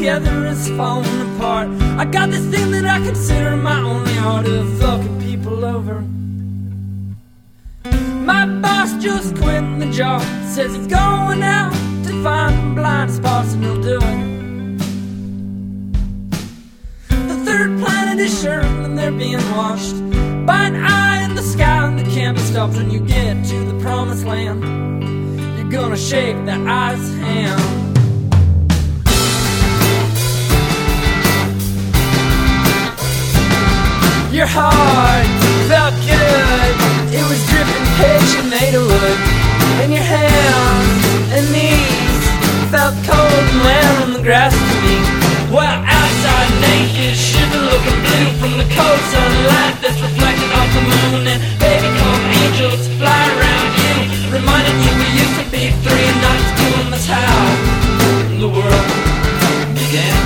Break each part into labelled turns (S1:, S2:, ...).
S1: together is falling apart. I got this thing that I consider my only art of fucking people over. My boss just quit the job, says he's going out to find blind spots and he'll do it. The third planet is sure and they're being watched by an eye in the sky, and that can't be stopped. When you get to the promised land, you're gonna shake that eye's hand. Your heart felt good, it was dripping pitch and made of wood. And your hands and knees felt cold and wet on the grass to me. Well, outside naked, shiver looking blue from the cold sunlight that's reflected off the moon. And baby calm angels fly around you, reminding you we used to be three and not two. And that's how the world began.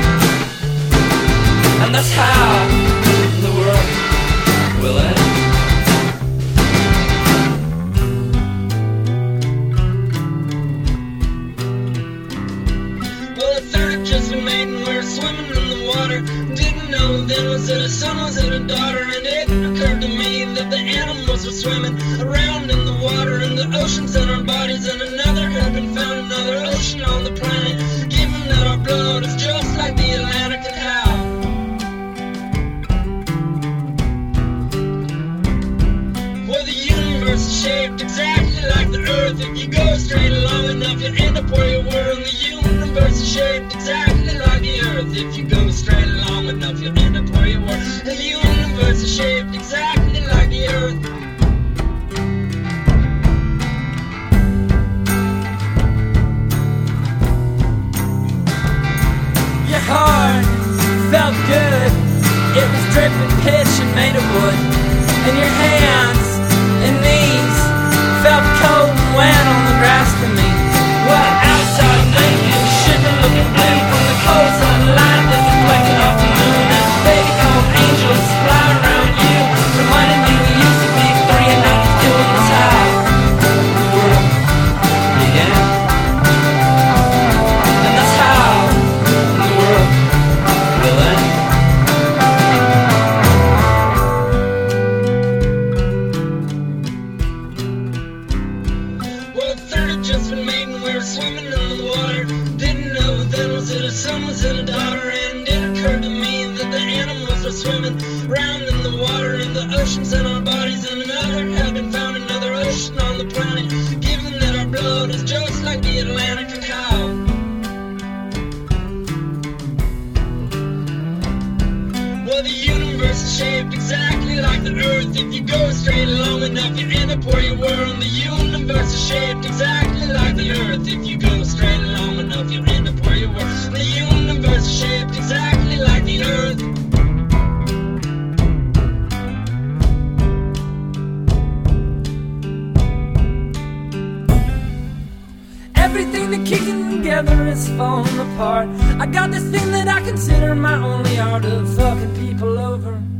S1: And that's how the world will end. Well, a third had just been made and we were swimming in the water. Didn't know then, was it a son, was it a daughter? And it occurred to me that the animals were swimming around in the water, in the oceans and our bodies. And another had been found, another ocean on the planet, given that our blood is just like the Atlantic. And how shaped exactly like the earth. If you go straight long enough, you end up where you were. And the universe is shaped exactly like the earth. If you go straight long enough, you end up where you were. And the universe is shaped exactly like the earth. Your heart felt good, it was dripping pitch and made of wood. And your hands and knees felt cold and wet on the grass to me. Well, outside naked, shiver looking blue from the cold sunlight that's reflected off the moon. And baby calm angels fly around you, reminding you we used to be three and not two. And that's how the world began. And that's how the world will end. Just been made and we were swimming in the water. Didn't know then, was it a son, was it a daughter? And it occurred to me that the animals were swimming around in the water, in the oceans and our bodies. And another had been found, another ocean on the planet, given that our blood is just like the Atlantic. And how well, the universe is shaped exactly like the earth. If you go straight long enough, you end up where you were. And the universe is shaped exactly like the earth. If you go straight long enough, you end up where you were. The universe is shaped exactly like the earth. Everything that kicking together is falling apart. I got this thing that I consider my only art of fucking people over.